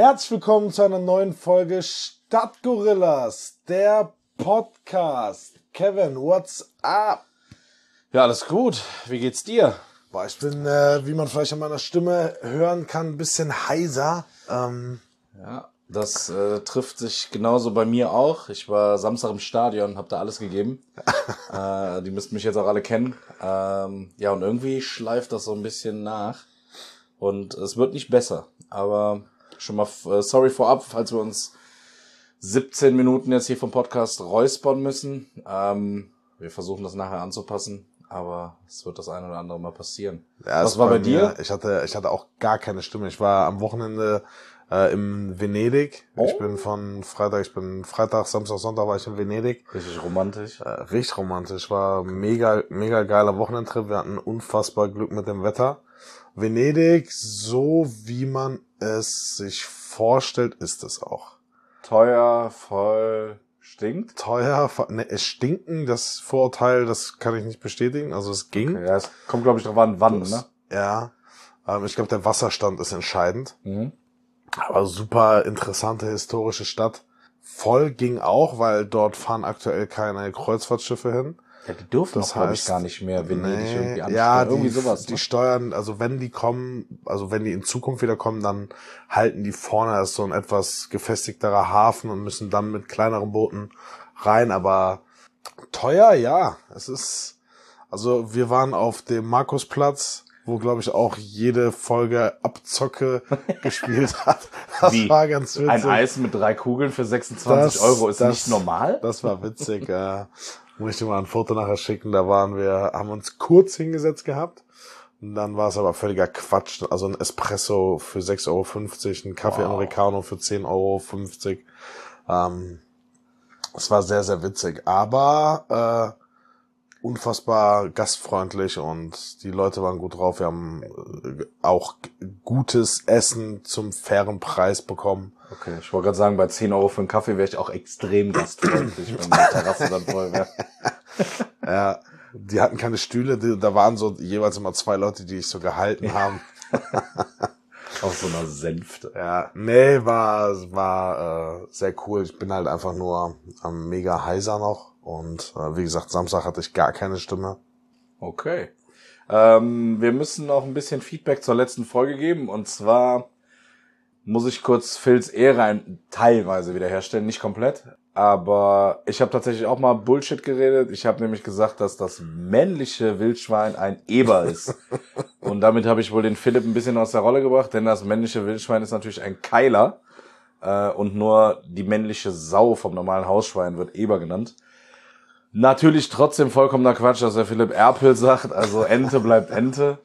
Herzlich willkommen zu einer neuen Folge Stadtgorillas, der Podcast. Kevin, what's up? Ja, alles gut. Wie geht's dir? Boah, ich bin, wie man vielleicht an meiner Stimme hören kann, ein bisschen heiser. Ja, das trifft sich genauso bei mir auch. Ich war Samstag im Stadion, hab da alles gegeben. Die müssten mich jetzt auch alle kennen. Ja, und irgendwie schleift das so ein bisschen nach. Und es wird nicht besser. Aber schon mal sorry vorab, falls wir uns 17 Minuten jetzt hier vom Podcast räuspern müssen. Wir versuchen das nachher anzupassen, aber es wird das eine oder andere mal passieren. Ja, was war bei dir? Ich hatte auch gar keine Stimme. Ich war am Wochenende in Venedig. Oh. Ich bin Freitag, Samstag, Sonntag war ich in Venedig. Richtig romantisch. Richtig romantisch. War mega geiler Wochenendtrip. Wir hatten unfassbar Glück mit dem Wetter. Venedig, so wie man es sich vorstellt, ist es auch. Teuer, voll, stinkt. Teuer, es stinken, das Vorurteil, das kann ich nicht bestätigen. Also es ging. Okay, ja, es kommt, glaube ich, drauf an, wann, ne? Ja, ich glaube, der Wasserstand ist entscheidend. Mhm. Aber super interessante historische Stadt. Voll ging auch, weil dort fahren aktuell keine Kreuzfahrtschiffe hin. Ja, die dürfen Das doch, glaube ich, heißt, gar nicht mehr Venedig irgendwie ansteuern. ja, irgendwie sowas. die steuern, also wenn die kommen, also wenn die in Zukunft wieder kommen, dann halten die vorne, das ist so ein etwas gefestigterer Hafen und müssen dann mit kleineren Booten rein, aber teuer, ja, es ist, also wir waren auf dem Markusplatz, wo, glaube ich, auch jede Folge Abzocke gespielt hat. Das Wie? war ganz witzig. Ein Eis mit 3 Kugeln für 26 Euro ist nicht normal? Das war witzig. Muss ich dir mal ein Foto nachher schicken. Da haben uns kurz hingesetzt gehabt. Und dann war es aber völliger Quatsch. Also ein Espresso für 6,50 Euro, ein Kaffee Americano für 10,50 Euro. Es war sehr, sehr witzig. Aber unfassbar gastfreundlich und die Leute waren gut drauf. Wir haben auch gutes Essen zum fairen Preis bekommen. Okay, ich wollte gerade sagen, bei 10 Euro für einen Kaffee wäre ich auch extrem gastfreundlich, wenn die Terrasse dann voll wäre. Ja, die hatten keine Stühle, da waren so jeweils immer 2 Leute, die sich so gehalten haben. Auf so einer Sänfte. Ja, nee, war sehr cool. Ich bin halt einfach nur mega heiser noch und wie gesagt, Samstag hatte ich gar keine Stimme. Okay. Wir müssen noch ein bisschen Feedback zur letzten Folge geben und zwar muss ich kurz Phils Ehre teilweise wiederherstellen, nicht komplett. Aber ich habe tatsächlich auch mal Bullshit geredet. Ich habe nämlich gesagt, dass das männliche Wildschwein ein Eber ist. Und damit habe ich wohl den Philipp ein bisschen aus der Rolle gebracht, denn das männliche Wildschwein ist natürlich ein Keiler. Und nur die männliche Sau vom normalen Hausschwein wird Eber genannt. Natürlich trotzdem vollkommener Quatsch, dass der Philipp Erpel sagt. Also Ente bleibt Ente.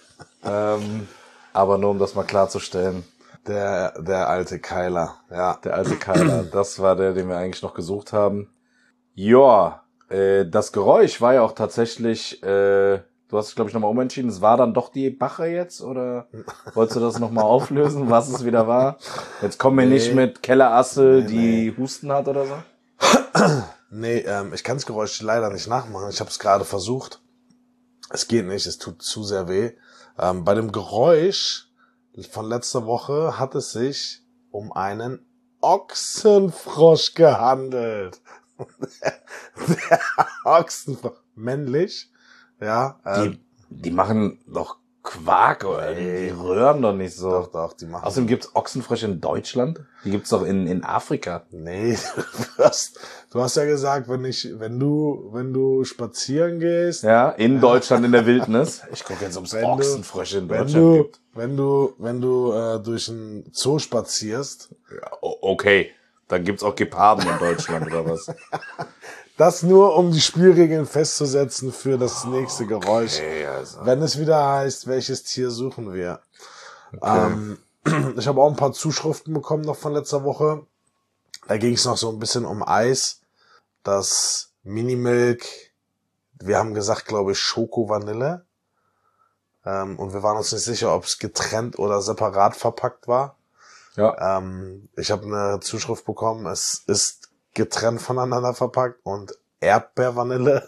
Aber nur um das mal klarzustellen. Der alte Keiler, ja. Der alte Keiler, das war der, den wir eigentlich noch gesucht haben. Ja, das Geräusch war ja auch tatsächlich, du hast dich, glaube ich, nochmal umentschieden. Es war dann doch die Bache jetzt, oder wolltest du das nochmal auflösen, was es wieder war? Jetzt kommen wir nicht mit Kellerassel, die Husten hat oder so? Nee, ich kann das Geräusch leider nicht nachmachen. Ich habe es gerade versucht. Es geht nicht, es tut zu sehr weh. Bei dem Geräusch von letzter Woche hat es sich um einen Ochsenfrosch gehandelt. Der Ochsenfrosch. Männlich. Ja. Die machen doch Quark, oder? Die röhren doch nicht so. Doch, die machen. Außerdem gibt's Ochsenfrösche in Deutschland? Die gibt's doch in Afrika. Nee, du hast ja gesagt, wenn du spazieren gehst. Ja, in Deutschland in der Wildnis. Ich gucke jetzt, ob es Ochsenfrösche in Deutschland gibt. Wenn du durch einen Zoo spazierst. Ja, okay, dann gibt's auch Geparden in Deutschland oder was? Das nur, um die Spielregeln festzusetzen für das nächste Geräusch. Okay, also. Wenn es wieder heißt, welches Tier suchen wir. Okay. Ich habe auch ein paar Zuschriften bekommen noch von letzter Woche. Da ging es noch so ein bisschen um Eis. Das Minimilk, wir haben gesagt, glaube ich, Schoko-Vanille. Und wir waren uns nicht sicher, ob es getrennt oder separat verpackt war. Ja. Ich habe eine Zuschrift bekommen, es ist getrennt voneinander verpackt und Erdbeervanille,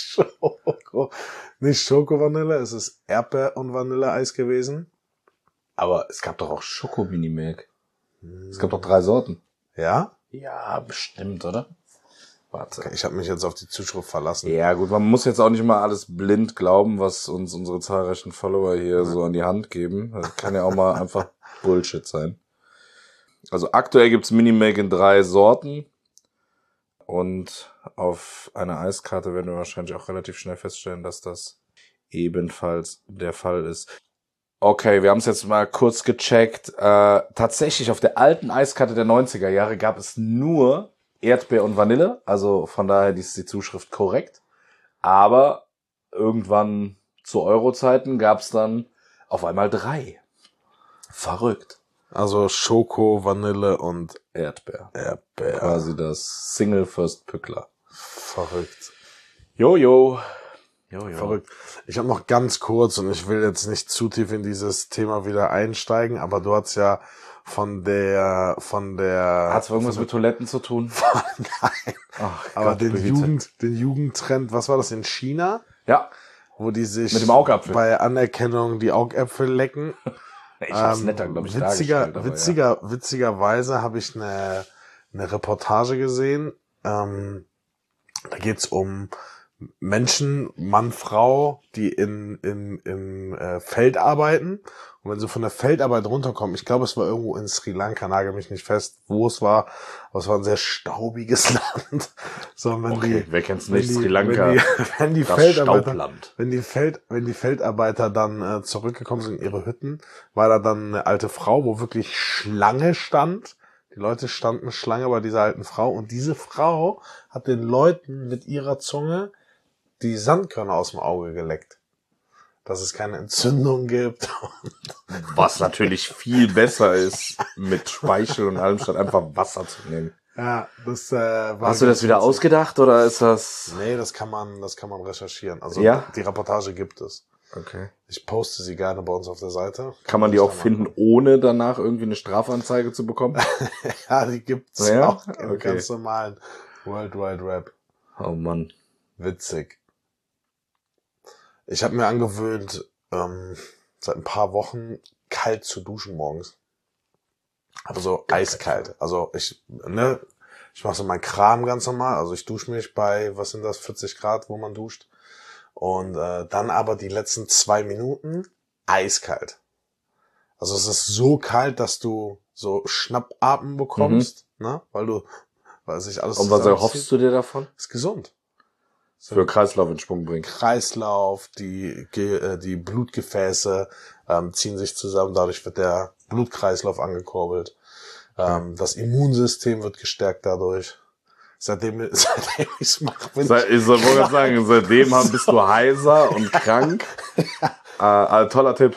nicht Schoko-Vanille, es ist Erdbeer- und Vanilleeis gewesen. Aber es gab doch auch Schoko-Minimilk. Es gab doch 3 Sorten. Ja? Ja, bestimmt, oder? Warte. Okay, ich habe mich jetzt auf die Zuschrift verlassen. Ja gut, man muss jetzt auch nicht mal alles blind glauben, was uns unsere zahlreichen Follower hier so an die Hand geben. Das kann ja auch mal einfach Bullshit sein. Also aktuell gibt's Minimilk in 3 Sorten. Und auf einer Eiskarte werden wir wahrscheinlich auch relativ schnell feststellen, dass das ebenfalls der Fall ist. Okay, wir haben es jetzt mal kurz gecheckt. Tatsächlich auf der alten Eiskarte der 90er Jahre gab es nur Erdbeer und Vanille. Also von daher ist die Zuschrift korrekt. Aber irgendwann zu Euro-Zeiten gab es dann auf einmal 3. Verrückt. Also Schoko, Vanille und Erdbeer. Erdbeer. Quasi das Single First Pückler. Verrückt. Jojo. Verrückt. Ich habe noch ganz kurz, und ich will jetzt nicht zu tief in dieses Thema wieder einsteigen, aber du hast ja von der Hat's irgendwas mit Toiletten zu tun? Nein. Ach, Aber Gott, den behüte. Jugendtrend, was war das in China? Ja, Wo die sich mit dem Augapfel. bei Anerkennung die Augäpfel lecken. Ich hab's netter, glaube ich, dargestellt. Aber ja. Witzigerweise habe ich eine Reportage gesehen. Da geht's um Menschen, Mann, Frau, die im Feld arbeiten. Und wenn sie von der Feldarbeit runterkommen, ich glaube, es war irgendwo in Sri Lanka, nagel mich nicht fest, wo es war, aber es war ein sehr staubiges Land. So, wenn wer kennt's nicht? Sri Lanka. Wenn die das Feldarbeiter, Staubland. wenn die Feldarbeiter dann zurückgekommen sind in ihre Hütten, war da dann eine alte Frau, wo wirklich Schlange stand. Die Leute standen Schlange bei dieser alten Frau, und diese Frau hat den Leuten mit ihrer Zunge die Sandkörner aus dem Auge geleckt. Dass es keine Entzündung gibt. Was natürlich viel besser ist, mit Speichel und allem, statt einfach Wasser zu nehmen. Ja, das war. Hast du das wieder ausgedacht, oder ist das... Nee, das kann man recherchieren. Also Ja? Die Reportage gibt es. Okay. Ich poste sie gerne bei uns auf der Seite. Kann man die auch finden, ohne danach irgendwie eine Strafanzeige zu bekommen? Ja, die gibt's Ja? auch im Okay. ganz normalen World Wide Web. Oh Mann. Witzig. Ich habe mir angewöhnt, seit ein paar Wochen kalt zu duschen morgens. Aber so eiskalt. Also ich mache so meinen Kram ganz normal. Also ich dusche mich bei, 40 Grad, wo man duscht. Und dann aber die letzten 2 Minuten eiskalt. Also es ist so kalt, dass du so Schnappatmen bekommst, ne? Weil sich alles Und was zusammenzieht. erhoffst du dir davon? Ist gesund. Für Kreislauf in Schwung bringen. Kreislauf, die Blutgefäße ziehen sich zusammen, dadurch wird der Blutkreislauf angekurbelt. Das Immunsystem wird gestärkt dadurch. Seitdem ich's mache, bin Ich wollte gerade sagen, seitdem bist du heiser und krank. Toller Tipp.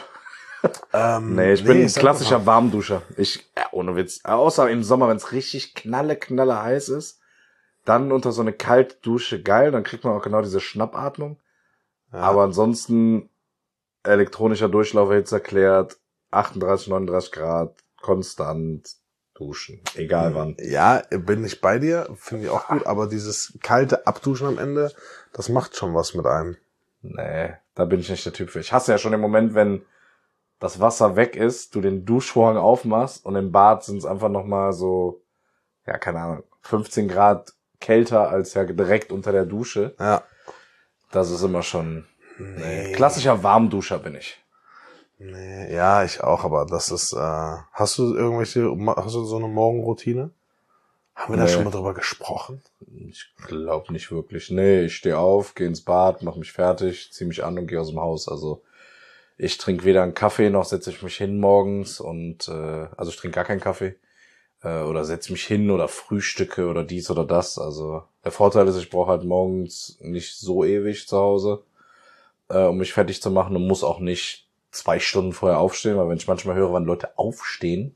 Nee, ich bin ein klassischer Warmduscher. Ohne Witz. Außer im Sommer, wenn es richtig knalle heiß ist, dann unter so eine Kaltdusche geil, dann kriegt man auch genau diese Schnappatmung. Ja. Aber ansonsten elektronischer Durchlauferhitzer erklärt, 38, 39 Grad, konstant duschen, egal wann. Ja, bin ich bei dir, finde ich auch gut, aber dieses kalte Abduschen am Ende, das macht schon was mit einem. Nee, da bin ich nicht der Typ für. Ich hasse ja schon den Moment, wenn das Wasser weg ist, du den Duschvorhang aufmachst und im Bad sind es einfach nochmal so, ja, keine Ahnung, 15 Grad kälter als ja direkt unter der Dusche. Ja. Das ist immer schon... Nee. Klassischer Warmduscher bin ich. Nee, ja, ich auch, aber das ist... Hast du so eine Morgenroutine? Haben wir da schon mal drüber gesprochen? Ich glaube nicht wirklich. Nee, ich stehe auf, gehe ins Bad, mache mich fertig, ziehe mich an und gehe aus dem Haus. Also ich trinke weder einen Kaffee, noch setze ich mich hin morgens und also ich trinke gar keinen Kaffee. Oder setze mich hin oder frühstücke oder dies oder das. Also der Vorteil ist, ich brauche halt morgens nicht so ewig zu Hause, um mich fertig zu machen, und muss auch nicht 2 Stunden vorher aufstehen, weil wenn ich manchmal höre, wann Leute aufstehen,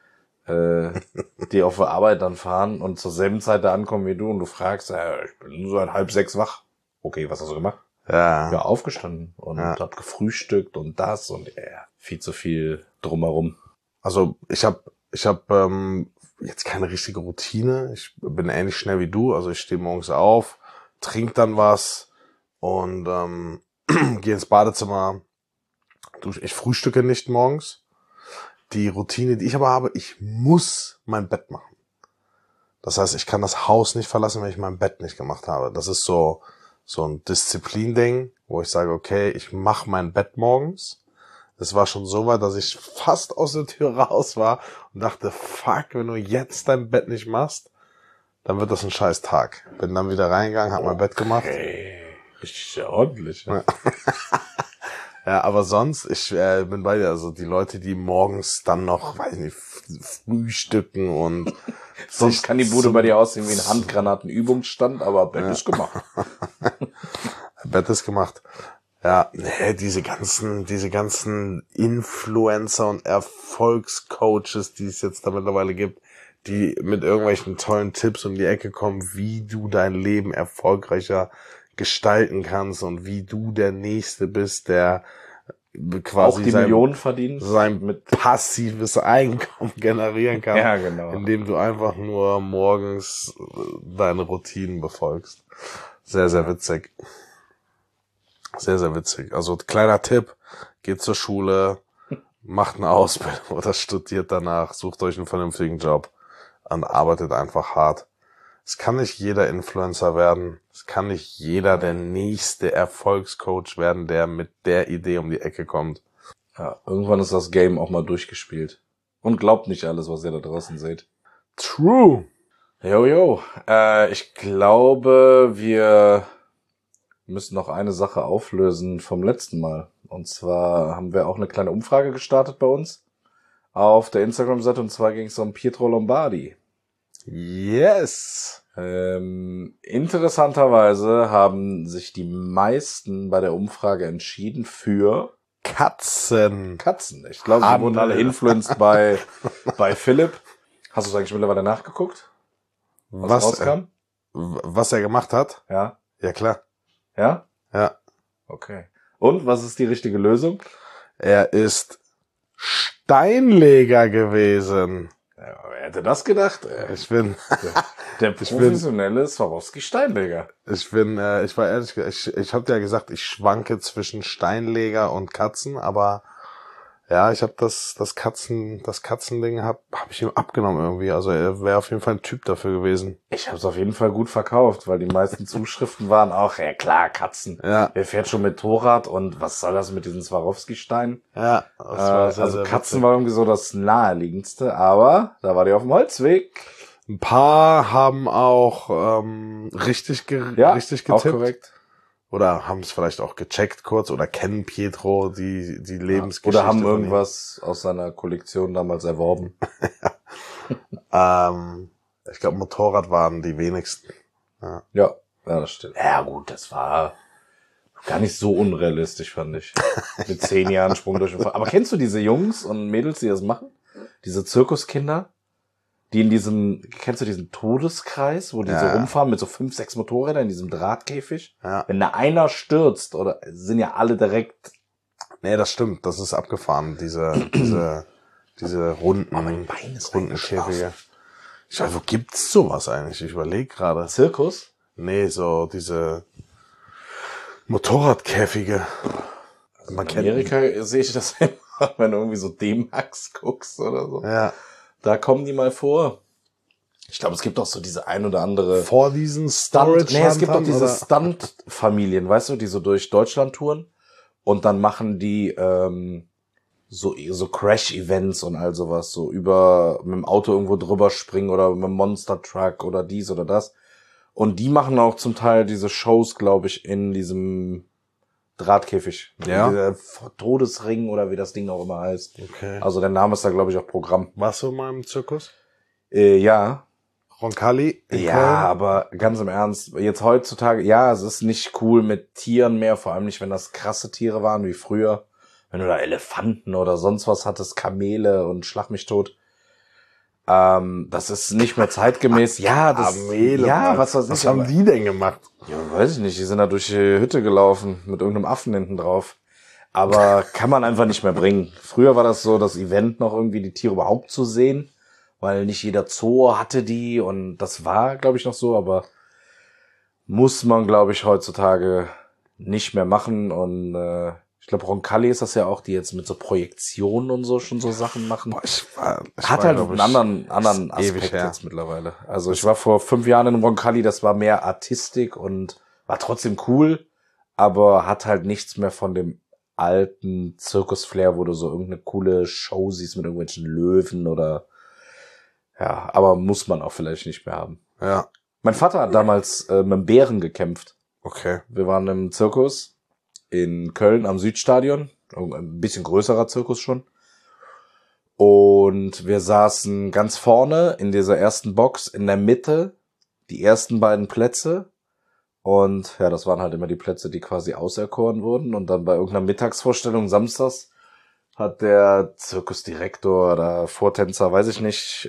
die auf der Arbeit dann fahren und zur selben Zeit da ankommen wie du und du fragst, ich bin so 5:30 wach. Okay, was hast du gemacht? Ja, aufgestanden und hab gefrühstückt und das und viel zu viel drumherum. Also ich hab jetzt keine richtige Routine. Ich bin ähnlich schnell wie du. Also ich stehe morgens auf, trinke dann was und gehe ins Badezimmer. Ich frühstücke nicht morgens. die Routine, die ich aber habe, ich muss mein Bett machen. Das heißt, ich kann das Haus nicht verlassen, wenn ich mein Bett nicht gemacht habe. Das ist so ein Disziplin-Ding, wo ich sage, okay, ich mache mein Bett morgens. Es war schon so weit, dass ich fast aus der Tür raus war und dachte, fuck, wenn du jetzt dein Bett nicht machst, dann wird das ein scheiß Tag. Bin dann wieder reingegangen, hab mein Bett gemacht. Richtig sehr ordentlich. Ja. Ja, aber sonst, ich bin bei dir, also die Leute, die morgens dann noch, weiß nicht, frühstücken und sonst kann die Bude bei dir aussehen wie ein Handgranatenübungsstand, aber Bett ist gemacht. Bett ist gemacht. Ja, diese ganzen Influencer und Erfolgscoaches, die es jetzt da mittlerweile gibt, die mit irgendwelchen tollen Tipps um die Ecke kommen, wie du dein Leben erfolgreicher gestalten kannst und wie du der Nächste bist, der quasi auch die Millionen verdient, sein mit passives Einkommen generieren kann, ja, genau, indem du einfach nur morgens deine Routinen befolgst. Sehr, sehr witzig. Sehr, sehr witzig. Also kleiner Tipp, geht zur Schule, macht eine Ausbildung oder studiert danach, sucht euch einen vernünftigen Job und arbeitet einfach hart. Es kann nicht jeder Influencer werden. Es kann nicht jeder der nächste Erfolgscoach werden, der mit der Idee um die Ecke kommt. Ja, irgendwann ist das Game auch mal durchgespielt. Und glaubt nicht alles, was ihr da draußen seht. True. Jo. Ich glaube, wir müssen noch eine Sache auflösen vom letzten Mal. Und zwar haben wir auch eine kleine Umfrage gestartet bei uns auf der Instagram-Seite. Und zwar ging es um Pietro Lombardi. Yes. Interessanterweise haben sich die meisten bei der Umfrage entschieden für Katzen. Ich glaube, sie wurden alle influenced bei Philipp. Hast du es eigentlich mittlerweile nachgeguckt? Was rauskam? Was er gemacht hat? Ja. Ja, klar. Ja? Ja. Okay. Und was ist die richtige Lösung? Er ist Steinleger gewesen. Ja, wer hätte das gedacht? Ich bin der professionelle Swarovski-Steinleger. Ich war ehrlich, ich habe ja gesagt, ich schwanke zwischen Steinleger und Katzen, aber ja, ich habe das Katzending hab ich ihm abgenommen irgendwie. Also er wäre auf jeden Fall ein Typ dafür gewesen. Ich habe es auf jeden Fall gut verkauft, weil die meisten Zuschriften waren auch, ja klar, Katzen. Ja. Wer fährt schon mit Motorrad und was soll das mit diesen Swarovski-Steinen? Ja, das war sehr, also sehr Katzen witzig. war irgendwie so das naheliegendste, aber da war die auf dem Holzweg. Ein paar haben auch richtig getippt. Auch korrekt. Oder haben es vielleicht auch gecheckt kurz oder kennen Pietro die Lebensgeschichte. Oder haben von ihm. irgendwas aus seiner Kollektion damals erworben. Ich glaube, Motorrad waren die wenigsten. Ja, das stimmt. Ja gut, das war gar nicht so unrealistisch, fand ich. Mit 10 Jahren Sprung durch den Fall. Aber kennst du diese Jungs und Mädels, die das machen? Diese Zirkuskinder? Die kennst du diesen Todeskreis, wo die so rumfahren mit so 5, 6 Motorrädern in diesem Drahtkäfig? Ja. Wenn da einer stürzt, oder sind ja alle direkt... Nee, das stimmt, das ist abgefahren, diese runden Käfige. Ich weiß, wo gibt's sowas eigentlich? Ich überlege gerade. Zirkus? Nee, so diese Motorradkäfige. In Amerika sehe ich das immer, wenn du irgendwie so D-Max guckst oder so. Ja. Da kommen die mal vor. Ich glaube, es gibt auch so diese ein oder andere... Vor diesen Storage es gibt auch diese Stunt-Familien, weißt du, die so durch Deutschland touren und dann machen die so Crash-Events und all sowas, so mit dem Auto irgendwo drüber springen oder mit dem Monster-Truck oder dies oder das. Und die machen auch zum Teil diese Shows, glaube ich, in diesem Drahtkäfig. Ja. Dieser Todesring oder wie das Ding auch immer heißt. Okay. Also der Name ist da, glaube ich, auch Programm. Warst du mal im Zirkus? Ja. Roncalli? Ja, aber ganz im Ernst, jetzt heutzutage, ja, es ist nicht cool mit Tieren mehr, vor allem nicht, wenn das krasse Tiere waren wie früher. Wenn du da Elefanten oder sonst was hattest, Kamele und schlag mich tot. Das ist nicht mehr zeitgemäß. Ja, Kamele, ja, was weiß ich. Was haben die denn gemacht? Ja, weiß ich nicht. Die sind da durch die Hütte gelaufen mit irgendeinem Affen hinten drauf. Aber kann man einfach nicht mehr bringen. Früher war das so, das Event noch irgendwie die Tiere überhaupt zu sehen, weil nicht jeder Zoo hatte die und das war, glaube ich, noch so, aber muss man, glaube ich, heutzutage nicht mehr machen und Ich glaube, Roncalli ist das ja auch, die jetzt mit so Projektionen und so schon so Sachen machen. Boah, Hat halt einen anderen Aspekt jetzt mittlerweile. Also ich war vor 5 Jahren in Roncalli, das war mehr Artistik und war trotzdem cool, aber hat halt nichts mehr von dem alten Zirkus-Flair, wo du so irgendeine coole Show siehst mit irgendwelchen Löwen oder ja, aber muss man auch vielleicht nicht mehr haben. Ja. Mein Vater hat damals mit einem Bären gekämpft. Okay. Wir waren im Zirkus in Köln am Südstadion, ein bisschen größerer Zirkus schon. Und wir saßen ganz vorne in dieser ersten Box in der Mitte, die ersten beiden Plätze. Und ja, das waren halt immer die Plätze, die quasi auserkoren wurden. Und dann bei irgendeiner Mittagsvorstellung samstags hat der Zirkusdirektor oder Vortänzer, weiß ich nicht,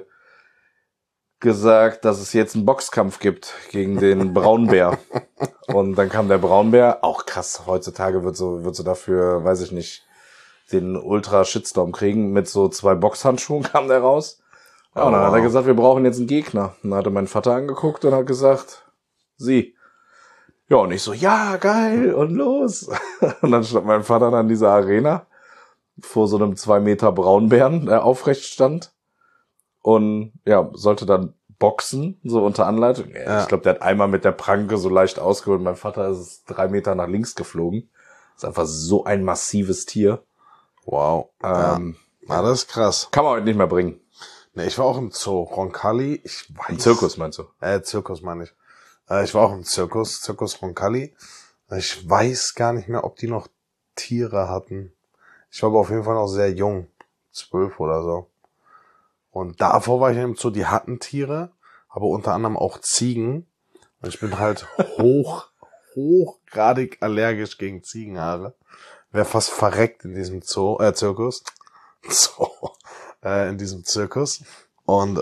gesagt, dass es jetzt einen Boxkampf gibt gegen den Braunbär. Und dann kam der Braunbär, auch krass, heutzutage wird so dafür, weiß ich nicht, den Ultra-Shitstorm kriegen. Mit so 2 Boxhandschuhen kam der raus. Ja, und dann hat er gesagt, wir brauchen jetzt einen Gegner. Und dann hat er meinen Vater angeguckt und hat gesagt, sie. Ja, und ich so, ja, geil, und los. Und dann stand mein Vater dann in dieser Arena vor so einem 2 Meter Braunbären, der aufrecht stand. Und ja, sollte dann boxen, so unter Anleitung. Ja. Ich glaube, der hat einmal mit der Pranke so leicht ausgeholt. Mein Vater ist 3 Meter nach links geflogen. Ist einfach so ein massives Tier. Wow. Ja, das ist krass. Kann man heute nicht mehr bringen. Ne, ich war auch im Zoo. Roncalli, ich weiß. Im Zirkus meinst du? Zirkus meine ich. Ich war auch im Zirkus Roncalli. Ich weiß gar nicht mehr, ob die noch Tiere hatten. Ich war aber auf jeden Fall noch sehr jung. 12 oder so. Und davor war ich im Zoo, die hatten Tiere, aber unter anderem auch Ziegen. Und ich bin halt hochgradig allergisch gegen Ziegenhaare. Wäre fast verreckt in diesem Zirkus. In diesem Zirkus. Und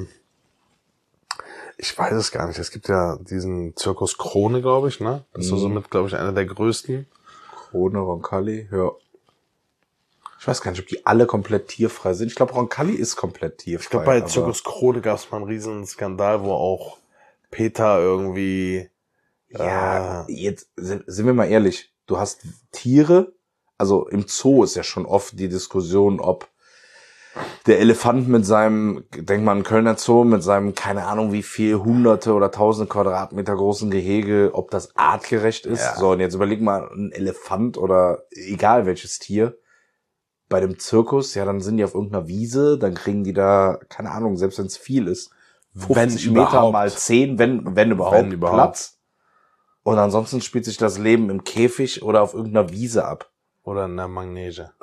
ich weiß es gar nicht. Es gibt ja diesen Zirkus Krone, glaube ich, ne? Das ist so somit, glaube ich, einer der größten. Krone, Roncalli, ja. Ich weiß gar nicht, ob die alle komplett tierfrei sind. Ich glaube, Roncalli ist komplett tierfrei. Ich glaube, bei Zirkus Krone gab es mal einen riesen Skandal, wo auch Peter irgendwie... Ja, jetzt sind wir mal ehrlich. Du hast Tiere, also im Zoo ist ja schon oft die Diskussion, ob der Elefant mit seinem, denk mal an Kölner Zoo, mit seinem, keine Ahnung wie viel, hunderte oder tausende Quadratmeter großen Gehege, ob das artgerecht ist. Ja. So, und jetzt überleg mal, ein Elefant oder egal welches Tier, bei dem Zirkus, ja, dann sind die auf irgendeiner Wiese, dann kriegen die da, keine Ahnung, selbst wenn es viel ist, 50 Meter mal 10, wenn überhaupt, Platz. Und ansonsten spielt sich das Leben im Käfig oder auf irgendeiner Wiese ab. Oder in der Manege.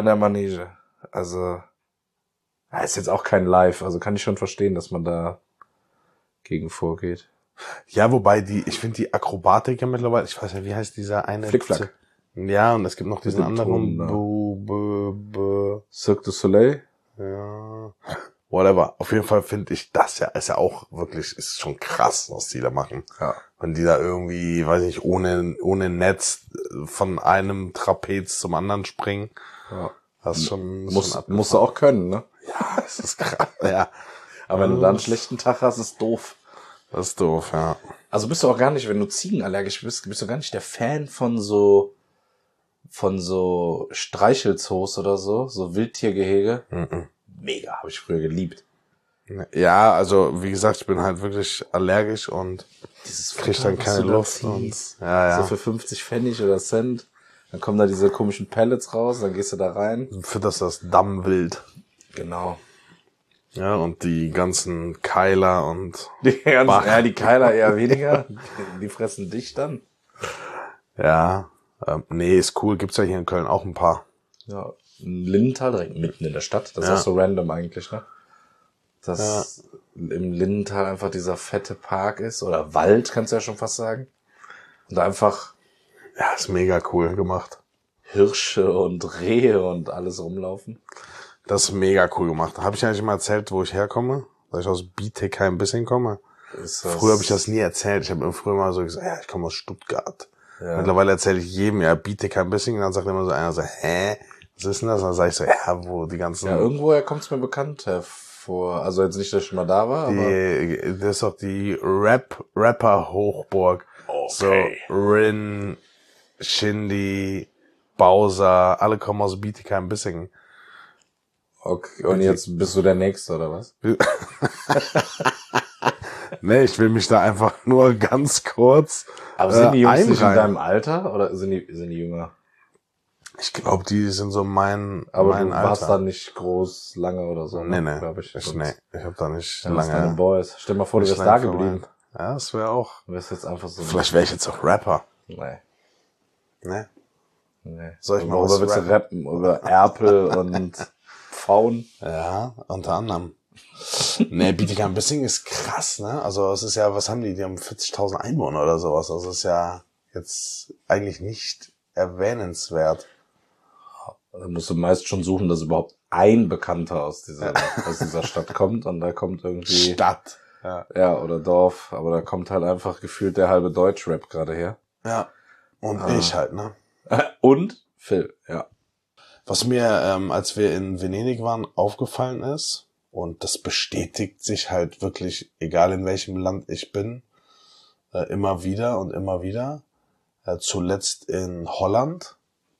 Also, ja, ist jetzt auch kein Live, also kann ich schon verstehen, dass man da gegen vorgeht. Ja, wobei ich finde die Akrobatik ja mittlerweile, ich weiß ja, wie heißt dieser eine? Flickflack. Ja, und es gibt noch diesen anderen Cirque du Soleil. Ja. Whatever. Auf jeden Fall finde ich das ja, ist ja auch wirklich, ist schon krass, was die da machen. Ja. Wenn die da irgendwie, weiß ich nicht, ohne Netz von einem Trapez zum anderen springen. Ja. Das ist schon, musst du auch können, ne? Ja, das ist krass, ja. Aber wenn du da einen schlechten Tag hast, ist doof. Das ist doof, ja. Also bist du auch gar nicht, wenn du ziegenallergisch bist du gar nicht der Fan von so Streichelzoos oder so Wildtiergehege. Mega, habe ich früher geliebt. Ja, also wie gesagt, ich bin halt wirklich allergisch und krieg dann keine Luft. Und, ja. So für 50 Pfennig oder Cent. Dann kommen da diese komischen Pellets raus, dann gehst du da rein. Für das Dammwild. Genau. Ja, und die ganzen Keiler und... die Keiler eher weniger. Die fressen dich dann. Ja, nee, ist cool. Gibt's ja hier in Köln auch ein paar. Ja, in Lindenthal, direkt mitten in der Stadt. Das ist auch so random eigentlich, ne? Dass im Lindenthal einfach dieser fette Park ist. Oder Wald, kannst du ja schon fast sagen. Und einfach... Ja, ist mega cool gemacht. Hirsche und Rehe und alles rumlaufen. Das ist mega cool gemacht. Habe ich eigentlich mal erzählt, wo ich herkomme? Dass ich aus Bietigheim ein bisschen komme? Früher habe ich das nie erzählt. Ich habe mir früher mal so gesagt, ja, ich komme aus Stuttgart. Ja. Mittlerweile erzähle ich jedem, ja, Bietigheim ein bisschen. Und dann sagt immer so einer so, hä? Was ist denn das? Und dann sage ich so, ja, wo die ganzen... Ja, irgendwoher kommt es mir bekannt hervor. Also jetzt nicht, dass ich schon mal da war, aber... Das ist doch die Rapper-Hochburg. Okay. So, Rin, Shindy, Bowser, alle kommen aus Bietigheim-Bissingen. Okay, und jetzt bist du der Nächste, oder was? Nee, ich will mich da einfach nur ganz kurz Aber sind die Jungs nicht in einreihen. deinem Alter, oder sind die jünger? Ich glaube, die sind so mein Aber mein du warst Alter. da nicht groß lange oder so, Nee, glaube ich. ich habe da nicht Dann ist deine lange. Boys. Stell dir mal vor, du nicht wärst da lange geblieben. verweilt. Ja, das wäre auch. Du wärst jetzt einfach so. Vielleicht wäre ich jetzt auch Rapper. Nee. Ne? Nee. Soll ich mal Worüber was willst du rappen? Über Erpel und Pfauen? Ja, unter anderem. Nee, Bietigheim-Bissingen ist krass, ne? Also es ist ja, was haben die? Die haben 40.000 Einwohner oder sowas. Also es ist ja jetzt eigentlich nicht erwähnenswert. Da musst du meist schon suchen, dass überhaupt ein Bekannter aus dieser Stadt kommt, und da kommt irgendwie Stadt. ja, oder Dorf, aber da kommt halt einfach gefühlt der halbe Deutschrap gerade her. Ja. Und ich halt, ne? Und Phil, ja. Was mir, als wir in Venedig waren, aufgefallen ist, und das bestätigt sich halt wirklich, egal in welchem Land ich bin, immer wieder und immer wieder, zuletzt in Holland,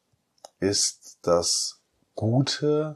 ist das gute,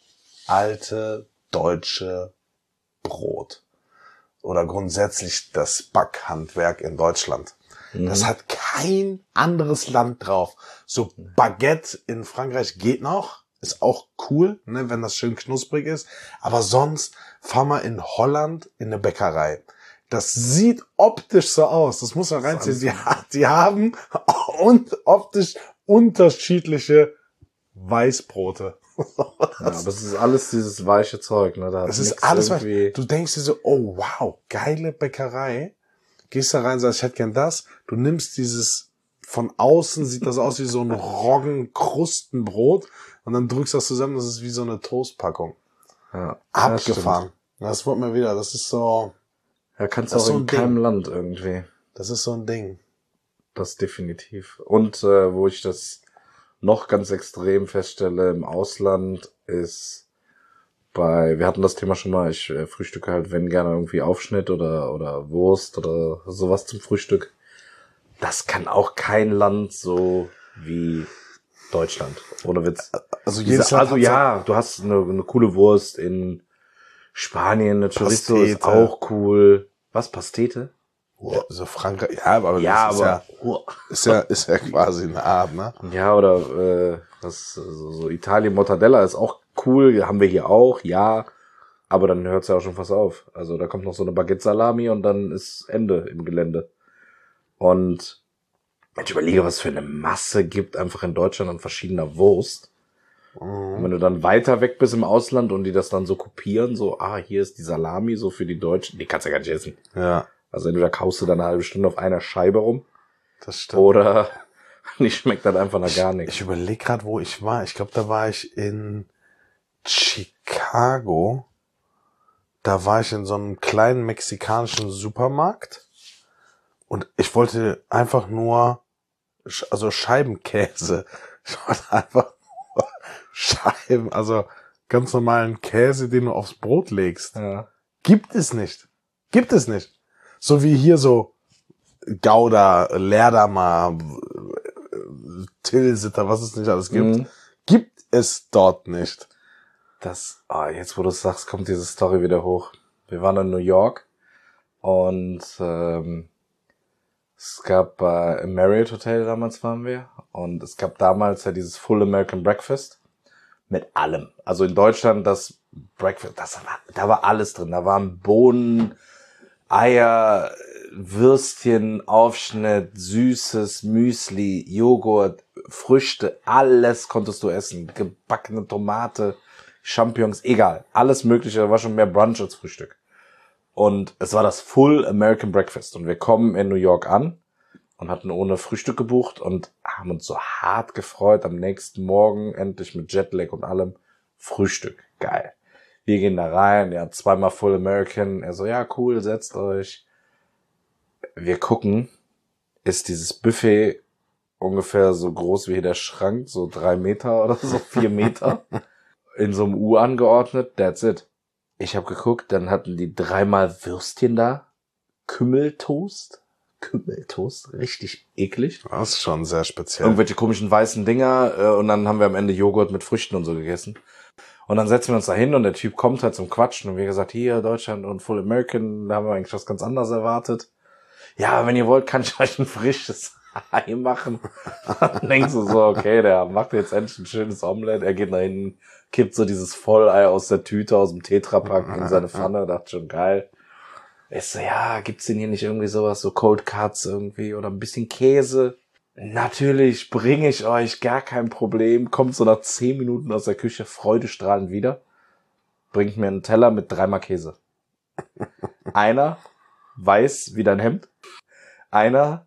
alte, deutsche Brot. Oder grundsätzlich das Backhandwerk in Deutschland. Das hat kein anderes Land drauf. So Baguette in Frankreich geht noch, ist auch cool, ne, wenn das schön knusprig ist. Aber sonst fahr mal in Holland in eine Bäckerei. Das sieht optisch so aus. Das muss man reinziehen. Die haben optisch unterschiedliche Weißbrote. Ja, aber es ist alles dieses weiche Zeug, ne? Da hat Das ist nix alles, irgendwie. du denkst dir so, oh wow, geile Bäckerei. Gehst da rein, sagst, ich hätte gern das. Du nimmst dieses, von außen sieht das aus wie so ein Roggenkrustenbrot, und dann drückst du das zusammen, das ist wie so eine Toastpackung. Ja, Abgefahren. Das wird mir wieder, das ist so, ja, kannst du das auch ist so in ein keinem Ding. Land irgendwie. Das ist so ein Ding. Das definitiv. Und wo ich das noch ganz extrem feststelle im Ausland ist wir hatten das Thema schon mal, ich frühstücke halt, wenn gerne irgendwie Aufschnitt oder Wurst oder sowas zum Frühstück. Das kann auch kein Land so wie Deutschland. Ohne Witz. Also jedes Land Also hat ja, du hast eine coole Wurst in Spanien, eine Chorizo ist Pastete. auch cool. Was, Pastete? so Frankreich, ja, aber Ja, das aber ist ja quasi eine Art, ne? ja, oder so Italien Mortadella ist auch cool, haben wir hier auch, ja, aber dann hört's ja auch schon fast auf. Also da kommt noch so eine Baguette Salami und dann ist Ende im Gelände. Und wenn ich überlege, was für eine Masse gibt einfach in Deutschland an verschiedener Wurst. Und wenn du dann weiter weg bist im Ausland und die das dann so kopieren, so, hier ist die Salami so für die Deutschen, die kannst du ja gar nicht essen. Ja, Also entweder kaust du dann eine halbe Stunde auf einer Scheibe rum das stimmt. oder die schmeckt dann einfach nach gar nichts. Ich überlege gerade, wo ich war. Ich glaube, da war ich in Chicago. Da war ich in so einem kleinen mexikanischen Supermarkt. Und ich wollte einfach nur, also Scheibenkäse. Ich wollte einfach nur Scheiben, also ganz normalen Käse, den du aufs Brot legst. Ja. Gibt es nicht. Gibt es nicht. So wie hier so Gouda, Leerdammer, Tilsiter, was es nicht alles gibt. Gibt es dort nicht. Jetzt wo du es sagst, kommt diese Story wieder hoch. Wir waren in New York und es gab im Marriott Hotel, damals waren wir, und es gab damals ja dieses Full American Breakfast mit allem. Also in Deutschland das Breakfast, da war alles drin. Da waren Bohnen, Eier, Würstchen, Aufschnitt, Süßes, Müsli, Joghurt, Früchte, alles konntest du essen. Gebackene Tomate, Champignons, egal. Alles Mögliche, da war schon mehr Brunch als Frühstück. Und es war das Full American Breakfast. Und wir kommen in New York an und hatten ohne Frühstück gebucht und haben uns so hart gefreut. Am nächsten Morgen endlich mit Jetlag und allem Frühstück. Geil. Wir gehen da rein, ja, zweimal Full American. Er so, ja, cool, setzt euch. Wir gucken, ist dieses Buffet ungefähr so groß wie der Schrank, so 3 Meter oder so, 4 Meter. In so einem U angeordnet, that's it. Ich habe geguckt, dann hatten die 3-mal Würstchen da, Kümmeltoast, Kümmeltoast. Richtig eklig. Das ist schon sehr speziell. Irgendwelche komischen weißen Dinger und dann haben wir am Ende Joghurt mit Früchten und so gegessen. Und dann setzen wir uns da hin und der Typ kommt halt zum Quatschen und wir gesagt, hier Deutschland und Full American, da haben wir eigentlich was ganz anderes erwartet. Ja, wenn ihr wollt, kann ich euch ein frisches Ei machen. Dann denkst du so, okay, der macht jetzt endlich ein schönes Omelett. Er geht nach hinten, kippt so dieses Vollei aus der Tüte, aus dem Tetrapack in seine Pfanne, dachte schon geil. Ich so, ja, gibt's denn hier nicht irgendwie sowas, so Cold Cuts irgendwie oder ein bisschen Käse? Natürlich bringe ich euch, gar kein Problem. Kommt so nach 10 Minuten aus der Küche freudestrahlend wieder. Bringt mir einen Teller mit 3-mal Käse. Einer weiß wie dein Hemd. Einer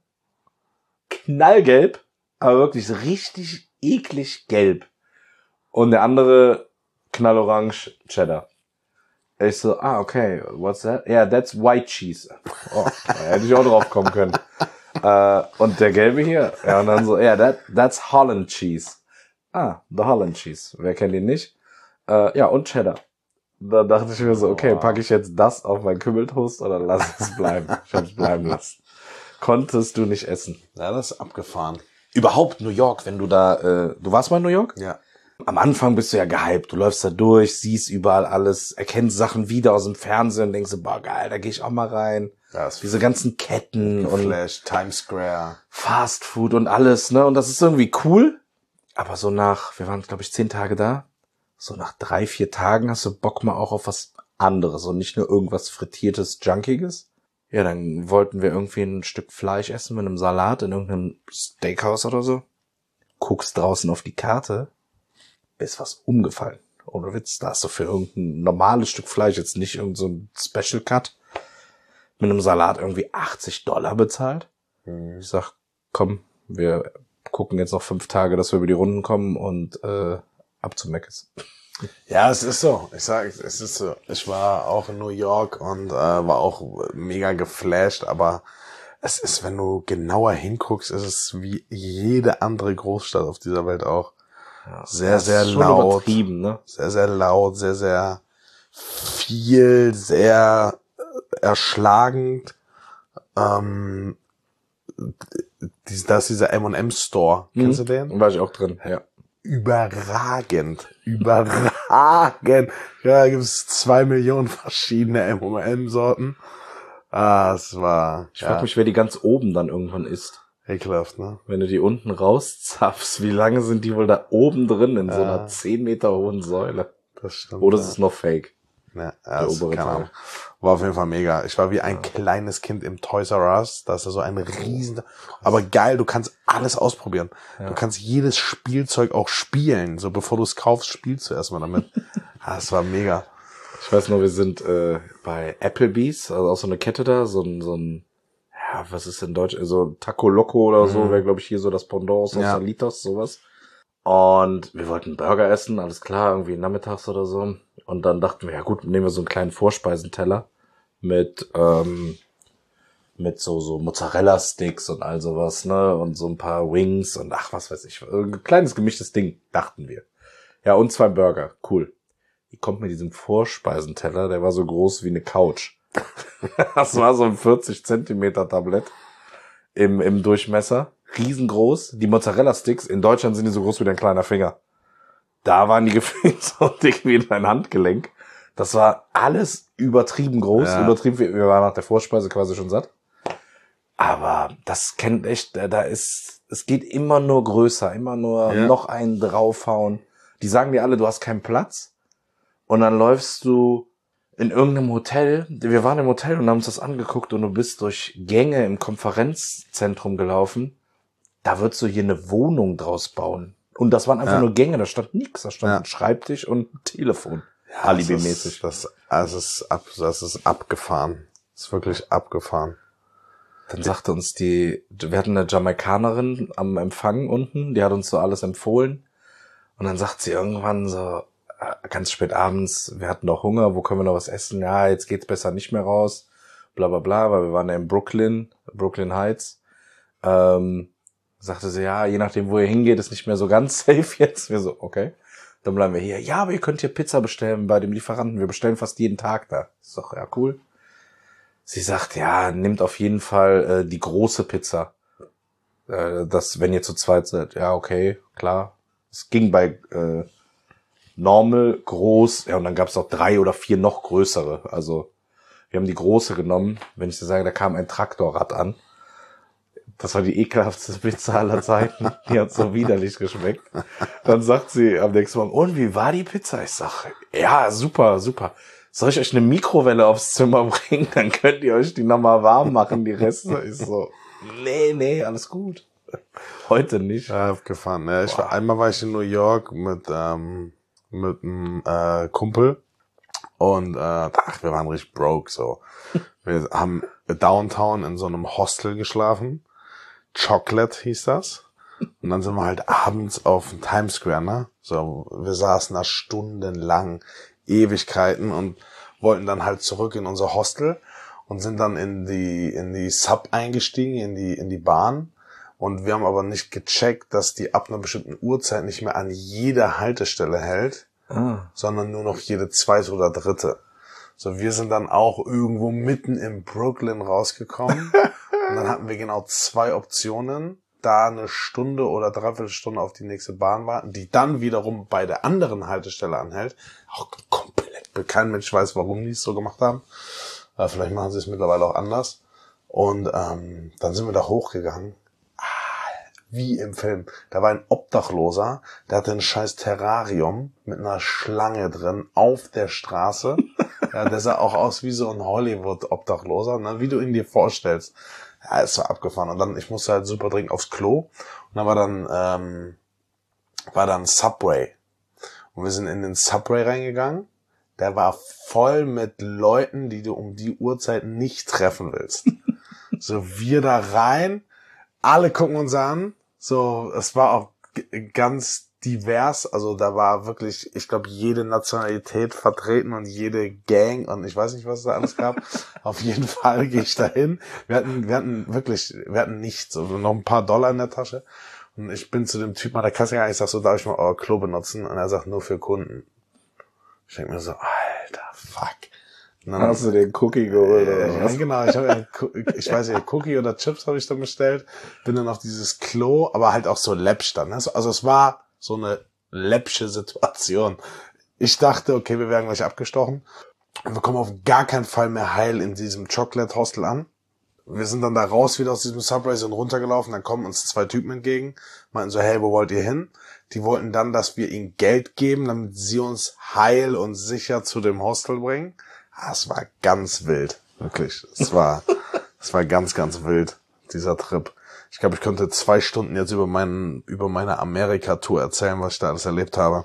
knallgelb, aber wirklich richtig eklig gelb. Und der andere knallorange Cheddar. Ich so, okay, what's that? Yeah, that's white cheese. Oh, da hätte ich auch drauf kommen können. Und der gelbe hier, ja, und dann so, that's Holland Cheese. The Holland Cheese. Wer kennt ihn nicht? Ja, und Cheddar. Da dachte ich mir so, okay, packe ich jetzt das auf meinen Kümmeltoast oder lass es bleiben? Ich hab's bleiben lassen. Konntest du nicht essen. Ja, das ist abgefahren. Überhaupt New York, wenn du da, du warst mal in New York? Ja. Am Anfang bist du ja gehypt, du läufst da durch, siehst überall alles, erkennst Sachen wieder aus dem Fernsehen und denkst so, boah geil, da gehe ich auch mal rein. Ja, diese ganzen Ketten und Flash, Times Square, Fast Food und alles, ne? Und das ist irgendwie cool. Aber so wir waren glaube ich 10 Tage da, so nach 3-4 Tagen hast du Bock mal auch auf was anderes und nicht nur irgendwas Frittiertes, Junkiges. Ja, dann wollten wir irgendwie ein Stück Fleisch essen mit einem Salat in irgendeinem Steakhouse oder so. Guckst draußen auf die Karte, ist was umgefallen. Ohne Witz, da hast du für irgendein normales Stück Fleisch, jetzt nicht irgend so ein Special Cut, mit einem Salat irgendwie $80 bezahlt. Ich sag, komm, wir gucken jetzt noch 5 Tage, dass wir über die Runden kommen und ab zu Mc's. Ja, es ist so. Ich sag, es ist so. Ich war auch in New York und war auch mega geflasht, aber es ist, wenn du genauer hinguckst, ist es wie jede andere Großstadt auf dieser Welt auch. Ja, sehr, sehr schon laut. Übertrieben, ne? Sehr, sehr laut, sehr, sehr viel, sehr erschlagend. Da ist dieser M&M Store. Kennst du den? War ich auch drin, ja. Überragend. Ja, da gibt es 2 Millionen verschiedene M&M-Sorten. Es war... Ich frag mich, wer die ganz oben dann irgendwann isst. Ekelhaft, ne? Wenn du die unten rauszapfst, wie lange sind die wohl da oben drin in so einer 10 Meter hohen Säule? Das stimmt. Oder ist es noch fake? Ja, der obere keine Teil. Ahnung. War auf jeden Fall mega. Ich war wie ein kleines Kind im Toys R Us. Da ist ja so ein riesen... Aber geil, du kannst alles ausprobieren. Du kannst jedes Spielzeug auch spielen. So bevor du es kaufst, spielst du erstmal damit. Das war mega. Ich weiß nur, wir sind bei Applebee's, also auch so eine Kette da, so ein ja, was ist in Deutsch, so Taco Loco oder so, wäre glaube ich hier so das Pendant aus Salitos, sowas. Und wir wollten Burger essen, alles klar, irgendwie nachmittags oder so. Und dann dachten wir, ja gut, nehmen wir so einen kleinen Vorspeisenteller mit so Mozzarella-Sticks und all sowas, ne, und so ein paar Wings und ach, was weiß ich, ein kleines gemischtes Ding, dachten wir. Ja, und 2 Burger, cool. Die kommt mit diesem Vorspeisenteller, der war so groß wie eine Couch. Das war so ein 40 Zentimeter Tablett im Durchmesser, riesengroß. Die Mozzarella-Sticks, in Deutschland sind die so groß wie dein kleiner Finger. Da waren die gefühlt so dick wie dein Handgelenk. Das war alles übertrieben groß, wir waren nach der Vorspeise quasi schon satt. Aber das kennt echt, es geht immer nur größer, immer nur noch einen draufhauen. Die sagen dir alle, du hast keinen Platz. Und dann läufst du in irgendeinem Hotel. Wir waren im Hotel und haben uns das angeguckt und du bist durch Gänge im Konferenzzentrum gelaufen. Da würdest du hier eine Wohnung draus bauen. Und das waren einfach nur Gänge, da stand nichts. Da stand ein Schreibtisch und ein Telefon. Ja, Alibi-mäßig. Das ist abgefahren. Das ist wirklich abgefahren. Dann sagte uns wir hatten eine Jamaikanerin am Empfang unten, die hat uns so alles empfohlen. Und dann sagt sie irgendwann so, ganz spät abends, wir hatten doch Hunger, wo können wir noch was essen? Ja, jetzt geht's besser nicht mehr raus, bla bla bla, weil wir waren ja in Brooklyn Heights. Sagte sie, ja, je nachdem, wo ihr hingeht, ist nicht mehr so ganz safe jetzt. Wir so, okay, dann bleiben wir hier. Ja, aber ihr könnt hier Pizza bestellen bei dem Lieferanten, wir bestellen fast jeden Tag da. Ist doch, ja, cool. sie sagt, ja, nimmt auf jeden Fall die große Pizza. Das, wenn ihr zu zweit seid, ja, okay, klar. Es ging bei Normal, groß, ja, und dann gab es noch 3 oder 4 noch größere. Also wir haben die große genommen. Wenn ich dir sage, da kam ein Traktorrad an. Das war die ekelhafteste Pizza aller Zeiten. Die hat so widerlich geschmeckt. Dann sagt sie am nächsten Mal, und wie war die Pizza? Ich sag, ja, super, super. Soll ich euch eine Mikrowelle aufs Zimmer bringen? Dann könnt ihr euch die nochmal warm machen, die Reste. Ist so, nee, alles gut. Heute nicht. Ja, abgefahren. Ja, einmal war ich in New York mit einem Kumpel und wir waren richtig broke, so. Wir haben downtown in so einem Hostel geschlafen. Chocolate hieß das. Und dann sind wir halt abends auf dem Times Square, ne? So, wir saßen da stundenlang, Ewigkeiten und wollten dann halt zurück in unser Hostel und sind dann in die Sub eingestiegen, in die Bahn. Und wir haben aber nicht gecheckt, dass die ab einer bestimmten Uhrzeit nicht mehr an jeder Haltestelle hält, sondern nur noch jede zweite oder dritte. So, wir sind dann auch irgendwo mitten in Brooklyn rausgekommen. Und dann hatten wir genau 2 Optionen, da eine Stunde oder 3/4 Stunde auf die nächste Bahn warten, die dann wiederum bei der anderen Haltestelle anhält. Auch komplett, kein Mensch weiß, warum die es so gemacht haben. Vielleicht machen sie es mittlerweile auch anders. Und dann sind wir da hochgegangen. Wie im Film. Da war ein Obdachloser, der hatte ein scheiß Terrarium mit einer Schlange drin auf der Straße. Ja, der sah auch aus wie so ein Hollywood-Obdachloser, ne, wie du ihn dir vorstellst. Ja, es war abgefahren. Und dann, ich musste halt super dringend aufs Klo. Und dann war dann Subway. Und wir sind in den Subway reingegangen. Der war voll mit Leuten, die du um die Uhrzeit nicht treffen willst. So, wir da rein, alle gucken uns an. So, es war auch ganz divers. Also da war wirklich, ich glaube, jede Nationalität vertreten und jede Gang und ich weiß nicht, was es da alles gab. Auf jeden Fall gehe ich dahin. Wir hatten nichts, also noch ein paar Dollar in der Tasche. Und ich bin zu dem Typen an der Kasse gegangen. Ich sag so, darf ich mal euer Klo benutzen? Und er sagt, nur für Kunden. Ich denke mir so, alter, fuck. Dann hast du den Cookie geholt oder was? Ja, genau. Ich weiß nicht, Cookie oder Chips habe ich dann bestellt. Bin dann auf dieses Klo, aber halt auch so läppsch dann. Also es war so eine läppsche Situation. Ich dachte, okay, wir werden gleich abgestochen. Und wir kommen auf gar keinen Fall mehr heil in diesem Chocolate Hostel an. Wir sind dann da raus wieder aus diesem Subway, sind runtergelaufen. Dann kommen uns 2 Typen entgegen, meinten so, hey, wo wollt ihr hin? Die wollten dann, dass wir ihnen Geld geben, damit sie uns heil und sicher zu dem Hostel bringen. Es war ganz wild, wirklich. Es war ganz, ganz wild, dieser Trip. Ich glaube, ich könnte 2 Stunden jetzt über meine Amerika-Tour erzählen, was ich da alles erlebt habe.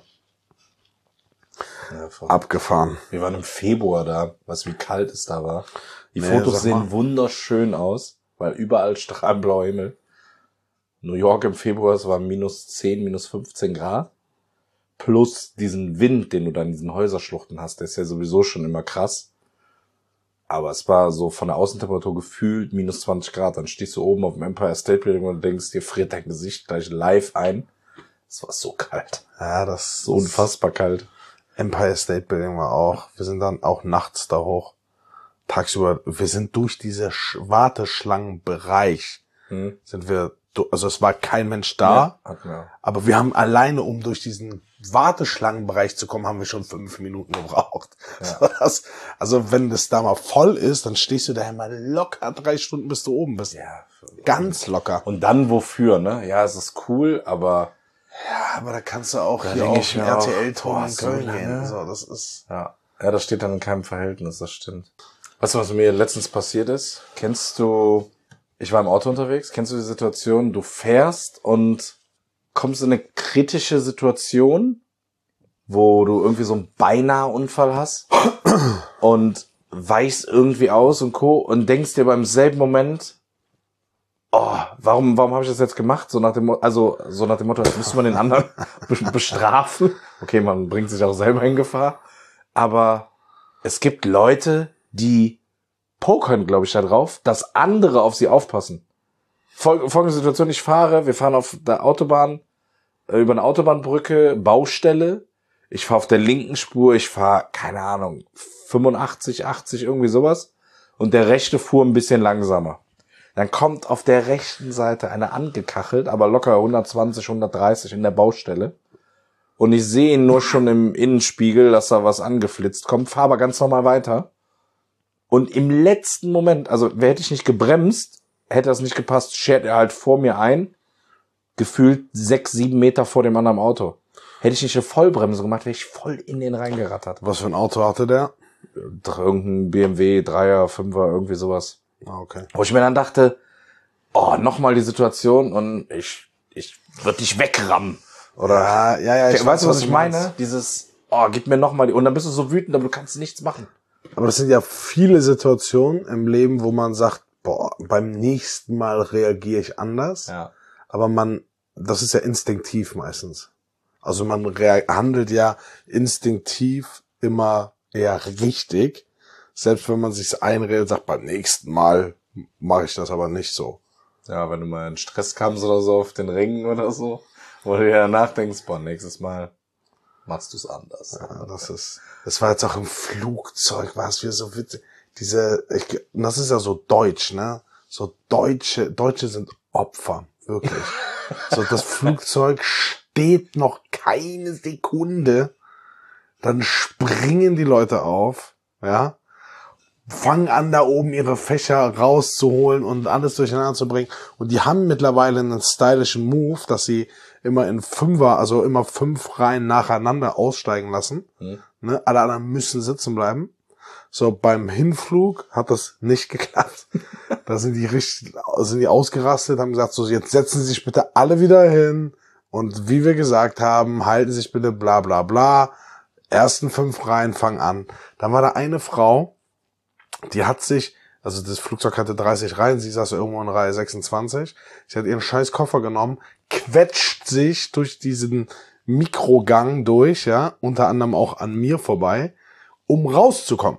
Ja, abgefahren. Wir waren im Februar da, weißt du, wie kalt es da war? Die Fotos sehen wunderschön aus, weil überall strahlend blauer Himmel. New York im Februar, es war -10, -15 Grad. Plus diesen Wind, den du dann in diesen Häuserschluchten hast, der ist ja sowieso schon immer krass. Aber es war so von der Außentemperatur gefühlt -20 Grad. Dann stehst du oben auf dem Empire State Building und denkst, dir friert dein Gesicht gleich live ein. Es war so kalt. Ja, das so unfassbar kalt. Empire State Building war auch. Wir sind dann auch nachts da hoch. Tagsüber, wir sind durch diese Warteschlangenbereich, sind wir, also es war kein Mensch da, aber wir haben alleine, um durch diesen Warteschlangenbereich zu kommen, haben wir schon 5 Minuten gebraucht. Ja. Also wenn das da mal voll ist, dann stehst du da mal locker 3 Stunden, bis du oben bist. Ja, ganz locker. Und dann wofür, ne? Ja, es ist cool, aber... Ja, aber da kannst du auch hier auf den RTL-Turm in Köln gehen. So, das ist... Ja, das steht dann in keinem Verhältnis, das stimmt. Weißt du, was mir letztens passiert ist? Kennst du... Ich war im Auto unterwegs. Kennst du die Situation, du fährst und kommst in eine kritische Situation, wo du irgendwie so einen Beinahe-Unfall hast und weichst irgendwie aus und Co. und denkst dir beim selben Moment, oh, warum habe ich das jetzt gemacht? So nach dem Motto, als müsste man den anderen bestrafen. Okay, man bringt sich auch selber in Gefahr. Aber es gibt Leute, die pokern, glaube ich, da drauf, dass andere auf sie aufpassen. Folgende Situation, wir fahren auf der Autobahn, über eine Autobahnbrücke, Baustelle. Ich fahre auf der linken Spur, keine Ahnung, 85, 80, irgendwie sowas. und der rechte fuhr ein bisschen langsamer. Dann kommt auf der rechten Seite eine angekachelt, aber locker 120, 130 in der Baustelle. Und ich sehe ihn nur schon im Innenspiegel, dass da was angeflitzt kommt, fahre aber ganz normal weiter. Und im letzten Moment, also hätte ich nicht gebremst, hätte das nicht gepasst, schert er halt vor mir ein, gefühlt 6, 7 Meter vor dem anderen Auto. Hätte ich nicht eine Vollbremse gemacht, wäre ich voll in den reingerattert. Was für ein Auto hatte der? Irgendein BMW, 3er, 5er, irgendwie sowas. Ah, okay. Wo ich mir dann dachte, oh, nochmal die Situation und ich würde dich wegrammen. Oder, ja, weißt du, was ich meine? Dieses, oh, gib mir nochmal die, und dann bist du so wütend, aber du kannst nichts machen. Aber das sind ja viele Situationen im Leben, wo man sagt, boah, beim nächsten Mal reagiere ich anders. Ja. Aber das ist ja instinktiv meistens. Also man handelt ja instinktiv immer eher richtig. Selbst wenn man sich's einredet, sagt, beim nächsten Mal mache ich das aber nicht so. Ja, wenn du mal in Stress kamst oder so auf den Ringen oder so, wo du ja nachdenkst, boah, nächstes Mal machst du's anders. Ja, das war jetzt auch im Flugzeug, war es wieder so witzig. Das ist ja so deutsch, ne? So Deutsche sind Opfer, wirklich. So, das Flugzeug steht noch keine Sekunde, dann springen die Leute auf, ja, fangen an, da oben ihre Fächer rauszuholen und alles durcheinander zu bringen. Und die haben mittlerweile einen stylischen Move, dass sie immer in Fünfer, also immer 5 Reihen nacheinander aussteigen lassen. Ne? Alle anderen müssen sitzen bleiben. So, beim Hinflug hat das nicht geklappt. Da sind die ausgerastet, haben gesagt, so, jetzt setzen Sie sich bitte alle wieder hin. Und wie wir gesagt haben, halten Sie sich bitte bla bla bla. Ersten 5 Reihen fangen an. Dann war da eine Frau, die hat sich, also das Flugzeug hatte 30 Reihen, sie saß irgendwo in Reihe 26. Sie hat ihren scheiß Koffer genommen, quetscht sich durch diesen Mikrogang durch, ja, unter anderem auch an mir vorbei, um rauszukommen.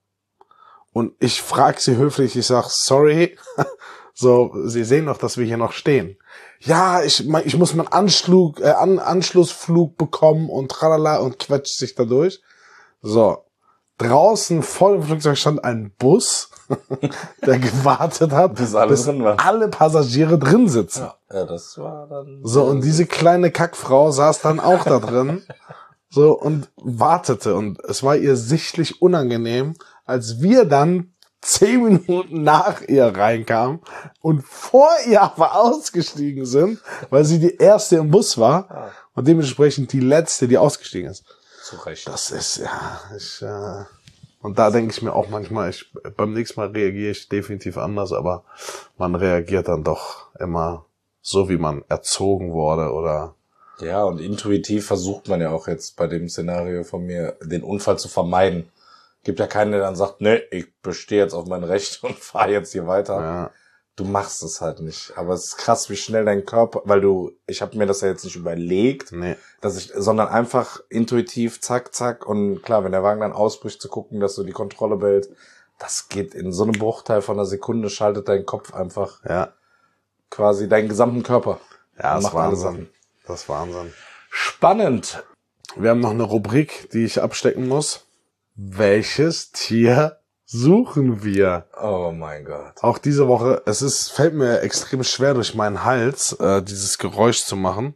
Und ich frage sie höflich, ich sag, sorry, so, Sie sehen doch, dass wir hier noch stehen. Ja, ich muss meinen Anschlussflug bekommen und tralala und quetscht sich da durch. So, draußen vor dem Flugzeug stand ein Bus, der gewartet hat, bis alle Passagiere drin sitzen. Ja, das war dann... So, und diese kleine Kackfrau saß dann auch da drin, so, und wartete. Und es war ihr sichtlich unangenehm, als wir dann 10 Minuten nach ihr reinkamen und vor ihr aber ausgestiegen sind, weil sie die erste im Bus war und dementsprechend die letzte, die ausgestiegen ist. Zu Recht. Das ist, ja, und da denke ich mir auch manchmal, beim nächsten Mal reagiere ich definitiv anders, aber man reagiert dann doch immer so, wie man erzogen wurde, oder? Ja, und intuitiv versucht man ja auch jetzt bei dem Szenario von mir, den Unfall zu vermeiden. Gibt ja keinen, der dann sagt, nee, ich bestehe jetzt auf mein Recht und fahre jetzt hier weiter. Ja. Du machst es halt nicht. Aber es ist krass, wie schnell dein Körper, weil ich habe mir das ja jetzt nicht überlegt, Nee. sondern einfach intuitiv, zack, zack. Und klar, wenn der Wagen dann ausbricht, zu gucken, dass du die Kontrolle behältst, das geht in so einem Bruchteil von einer Sekunde, schaltet dein Kopf einfach quasi deinen gesamten Körper. Ja, das macht ist alle Wahnsinn. Sachen. Das ist Wahnsinn. Spannend. Wir haben noch eine Rubrik, die ich abstecken muss. Welches Tier suchen wir? Oh mein Gott. Auch diese Woche, fällt mir extrem schwer durch meinen Hals, dieses Geräusch zu machen.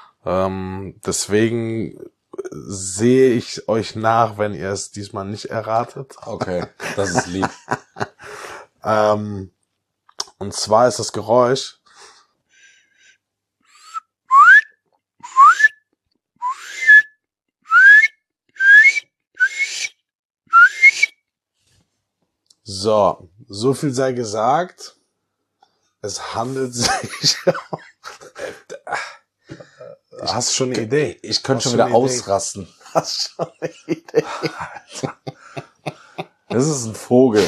Deswegen sehe ich euch nach, wenn ihr es diesmal nicht erratet. Okay, das ist lieb. Und zwar ist das Geräusch so viel sei gesagt. Es handelt sich... Hast du schon eine Idee? Ich könnte schon wieder ausrasten. Hast du schon eine Idee? Das ist ein Vogel.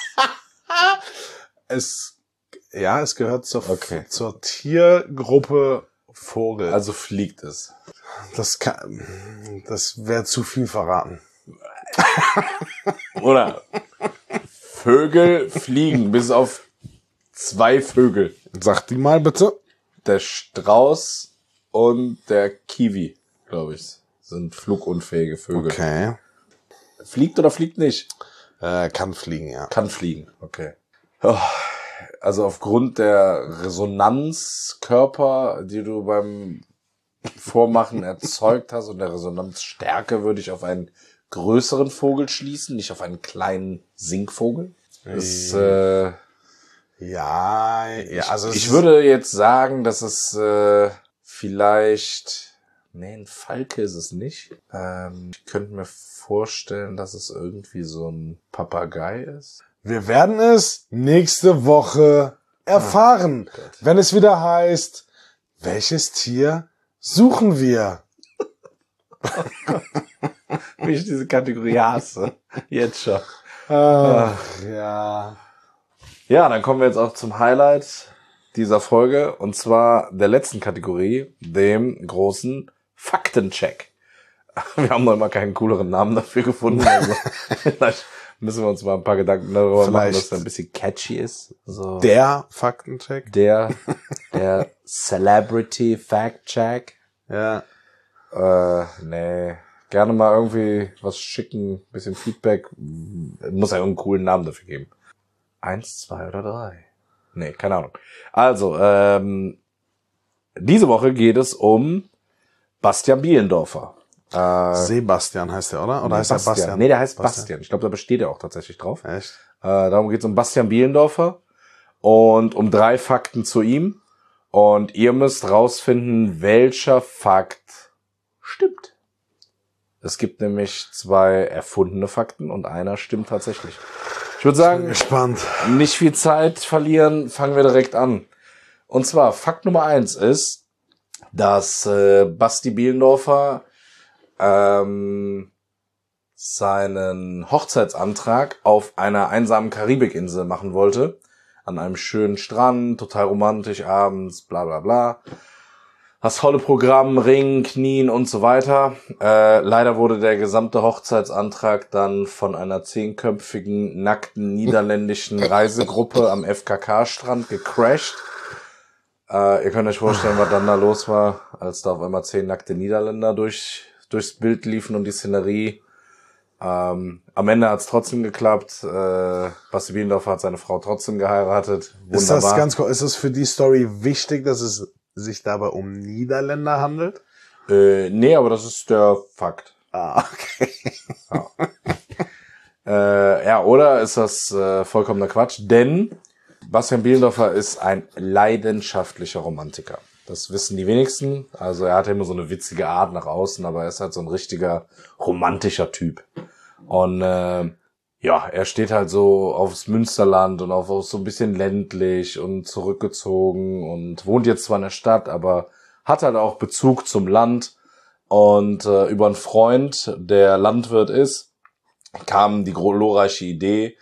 Es gehört zur Tiergruppe Vogel. Also fliegt es. Das wäre zu viel verraten. Oder Vögel fliegen, bis auf 2 Vögel. Sag die mal bitte. Der Strauß und der Kiwi, glaube ich, sind flugunfähige Vögel. Okay. Fliegt oder fliegt nicht? Kann fliegen, ja. Kann fliegen, okay. Oh, also aufgrund der Resonanzkörper, die du beim Vormachen erzeugt hast und der Resonanzstärke, würde ich auf einen größeren Vogel schließen, nicht auf einen kleinen Singvogel. Das, also ich würde jetzt sagen, dass es vielleicht... Nee, ein Falke ist es nicht. Ich könnte mir vorstellen, dass es irgendwie so ein Papagei ist. Wir werden es nächste Woche erfahren, wenn es wieder heißt, welches Tier suchen wir? Wie ich diese Kategorie hasse. Jetzt schon. Ach, ja. Ja, dann kommen wir jetzt auch zum Highlight dieser Folge. Und zwar der letzten Kategorie, dem großen Faktencheck. Wir haben noch mal keinen cooleren Namen dafür gefunden. Also vielleicht müssen wir uns mal ein paar Gedanken darüber machen, dass es ein bisschen catchy ist. So. Der Faktencheck? Der Celebrity Fact Check. Ja. Nee. Gerne mal irgendwie was schicken, bisschen Feedback. Muss ja irgendeinen coolen Namen dafür geben. 1, 2 oder 3. Nee, keine Ahnung. Also, diese Woche geht es um Bastian Bielendorfer. Sebastian heißt der, oder? Oder heißt der Bastian? Nee, der heißt Bastian. Ich glaube, da besteht er auch tatsächlich drauf. Echt? Darum geht es um Bastian Bielendorfer und um 3 Fakten zu ihm. Und ihr müsst rausfinden, welcher Fakt stimmt. Es gibt nämlich 2 erfundene Fakten und einer stimmt tatsächlich. Ich würde sagen, gespannt. Nicht viel Zeit verlieren, fangen wir direkt an. Und zwar, Fakt Nummer 1 ist, dass Basti Bielendorfer seinen Hochzeitsantrag auf einer einsamen Karibikinsel machen wollte. An einem schönen Strand, total romantisch, abends, bla bla bla. Das volle Programm, Ring, Knien und so weiter. Leider wurde der gesamte Hochzeitsantrag dann von einer 10-köpfigen, nackten niederländischen Reisegruppe am FKK-Strand gecrashed. Ihr könnt euch vorstellen, was dann da los war, als da auf einmal 10 nackte Niederländer durchs Bild liefen und die Szenerie. Am Ende hat's trotzdem geklappt. Basti Bielendorfer hat seine Frau trotzdem geheiratet. Wunderbar. Ist das für die Story wichtig, dass es sich dabei um Niederländer handelt? Nee, aber das ist der Fakt. Okay. Ja. Oder ist das vollkommener Quatsch? Denn Bastian Bielendorfer ist ein leidenschaftlicher Romantiker. Das wissen die wenigsten. Also er hat immer so eine witzige Art nach außen, aber er ist halt so ein richtiger romantischer Typ. Und er steht halt so aufs Münsterland und auf so ein bisschen ländlich und zurückgezogen und wohnt jetzt zwar in der Stadt, aber hat halt auch Bezug zum Land. Und über einen Freund, der Landwirt ist, kam die glorreiche Idee,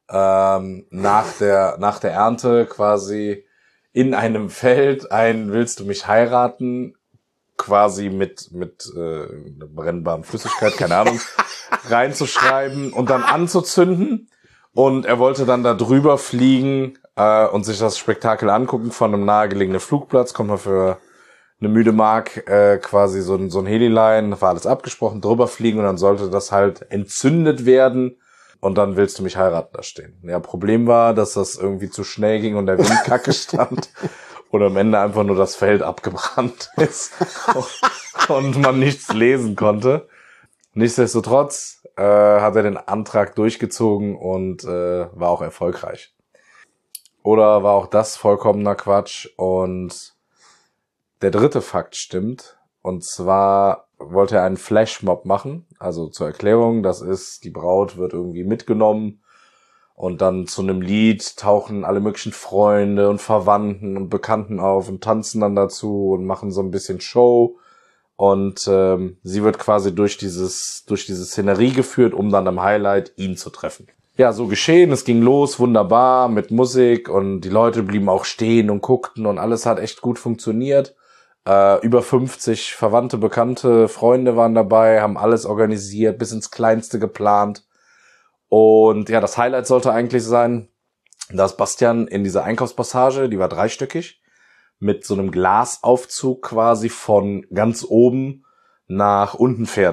nach der Ernte quasi in einem Feld ein "Willst du mich heiraten?" quasi mit einer brennbaren Flüssigkeit, keine Ahnung, reinzuschreiben und dann anzuzünden. Und er wollte dann da drüber fliegen und sich das Spektakel angucken von einem nahegelegenen Flugplatz. Kommt man für eine müde Mark quasi so ein Heliline, war alles abgesprochen, drüber fliegen und dann sollte das halt entzündet werden. Und dann "Willst du mich heiraten?" da stehen. Ja, Problem war, dass das irgendwie zu schnell ging und der Wind kacke stand und am Ende einfach nur das Feld abgebrannt ist und man nichts lesen konnte. Nichtsdestotrotz hat er den Antrag durchgezogen und war auch erfolgreich. Oder war auch das vollkommener Quatsch? Und der 3. Fakt stimmt. Und zwar wollte er einen Flashmob machen. Also zur Erklärung, das ist, die Braut wird irgendwie mitgenommen und dann zu einem Lied tauchen alle möglichen Freunde und Verwandten und Bekannten auf und tanzen dann dazu und machen so ein bisschen Show. Und sie wird quasi durch diese Szenerie geführt, um dann am Highlight ihn zu treffen. Ja, so geschehen, es ging los, wunderbar, mit Musik und die Leute blieben auch stehen und guckten und alles hat echt gut funktioniert. Über 50 Verwandte, Bekannte, Freunde waren dabei, haben alles organisiert, bis ins Kleinste geplant. Und ja, das Highlight sollte eigentlich sein, dass Bastian in dieser Einkaufspassage, die war 3-stöckig, mit so einem Glasaufzug quasi von ganz oben nach unten fährt.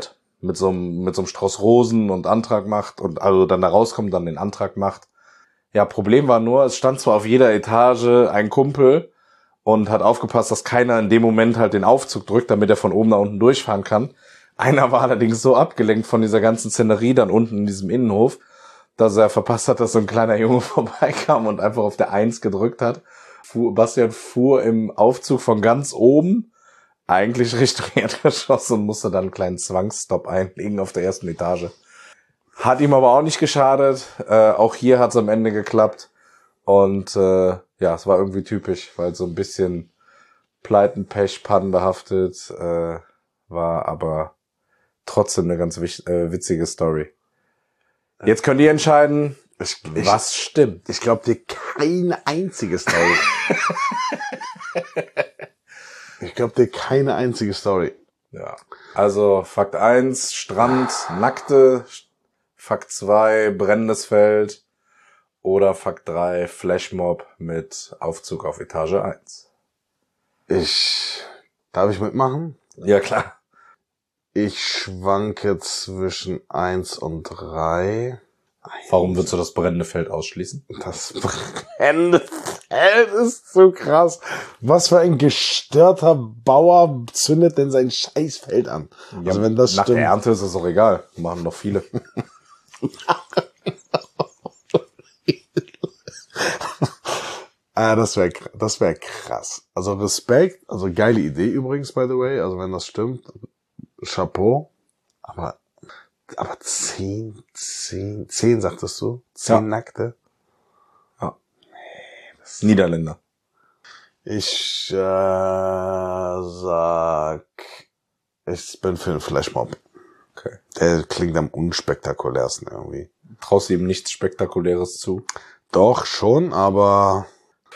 mit so einem Strauß Rosen und Antrag macht und also dann da rauskommt, dann den Antrag macht. Ja, Problem war nur, es stand zwar auf jeder Etage ein Kumpel und hat aufgepasst, dass keiner in dem Moment halt den Aufzug drückt, damit er von oben nach unten durchfahren kann. Einer war allerdings so abgelenkt von dieser ganzen Szenerie dann unten in diesem Innenhof, dass er verpasst hat, dass so ein kleiner Junge vorbeikam und einfach auf der 1 gedrückt hat. Bastian fuhr im Aufzug von ganz oben eigentlich Richtung Erdgeschoss und musste dann einen kleinen Zwangsstopp einlegen auf der ersten Etage. Hat ihm aber auch nicht geschadet. Auch hier hat es am Ende geklappt. Und ja, es war irgendwie typisch, weil so ein bisschen Pleiten, Pech, Pannen behaftet war, aber trotzdem eine ganz witzige Story. Jetzt könnt ihr entscheiden, was stimmt. Ich glaube dir keine einzige Story. Ich glaube dir keine einzige Story. Ja, also Fakt 1, Strand, Nackte. Fakt 2, brennendes Feld. Oder Fakt 3, Flashmob mit Aufzug auf Etage 1. Darf ich mitmachen? Ja, klar. Ich schwanke zwischen 1 und 3. Warum würdest du das brennende Feld ausschließen? Das brennende Feld ist so krass. Was für ein gestörter Bauer zündet denn sein Scheißfeld an? Ja, also wenn das nach stimmt. der Ernte ist es auch egal. Machen doch viele. Das wär krass. Also Respekt, also geile Idee übrigens, by the way. Also wenn das stimmt, Chapeau. Aber 10 sagtest du? 10 Ja. Nackte? Ja. Niederländer. Ich sag, ich bin für den Flashmob. Okay. Der klingt am unspektakulärsten irgendwie. Traust du ihm nichts Spektakuläres zu? Doch, schon, aber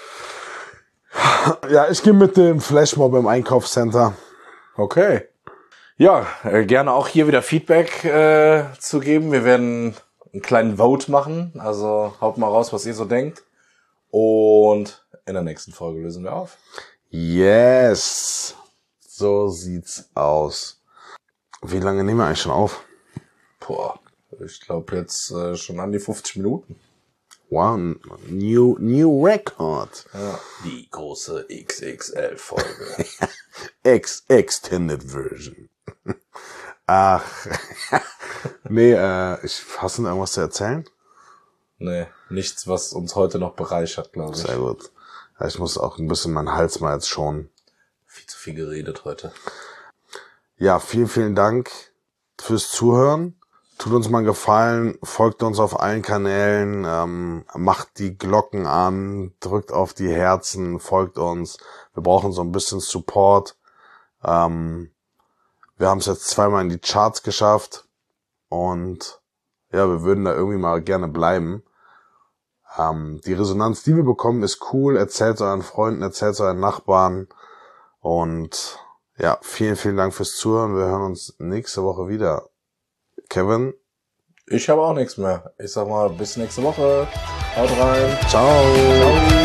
ja, ich gehe mit dem Flashmob im Einkaufscenter. Okay. Ja, gerne auch hier wieder Feedback zu geben. Wir werden einen kleinen Vote machen. Also haut mal raus, was ihr so denkt. Und in der nächsten Folge lösen wir auf. Yes. So sieht's aus. Wie lange nehmen wir eigentlich schon auf? Boah, ich glaube jetzt schon an die 50 Minuten. Wow, new record. Ja. Die große XXL-Folge. Extended Version. Ach, nee, hast du noch irgendwas zu erzählen? Nee, nichts, was uns heute noch bereichert, glaube ich. Sehr gut. Ja, ich muss auch ein bisschen meinen Hals mal jetzt schonen. Viel zu viel geredet heute. Ja, vielen Dank fürs Zuhören. Tut uns mal einen Gefallen, folgt uns auf allen Kanälen, macht die Glocken an, drückt auf die Herzen, folgt uns. Wir brauchen so ein bisschen Support. Wir haben es jetzt 2-mal in die Charts geschafft und ja, wir würden da irgendwie mal gerne bleiben. Die Resonanz, die wir bekommen, ist cool. Erzählt euren Freunden, erzählt euren Nachbarn und ja, vielen Dank fürs Zuhören. Wir hören uns nächste Woche wieder. Kevin? Ich habe auch nichts mehr. Ich sag mal, bis nächste Woche. Haut rein. Ciao. Ciao.